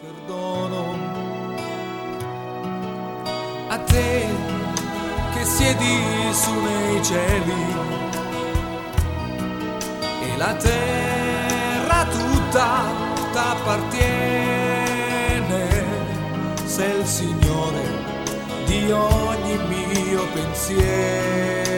perdono a te che siedi su nei cieli e la terra tutta t'appartiene, sei il Signore di ogni mio pensiero.